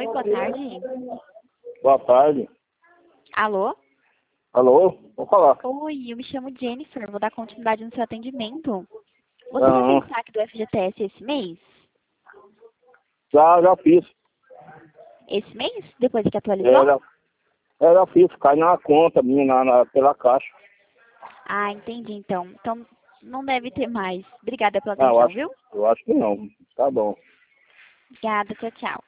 Oi, boa tarde. Boa tarde. Alô? Alô? Vou falar. Oi, eu me chamo Jennifer, vou dar continuidade no seu atendimento. Você já fez o saque do FGTS esse mês? Já fiz. Esse mês? Depois que atualizou? Já fiz. Cai na conta minha, pela caixa. Ah, entendi então. Então não deve ter mais. Obrigada pela Não, atenção, viu? eu acho que não. Tá bom. Obrigada, tchau, tchau.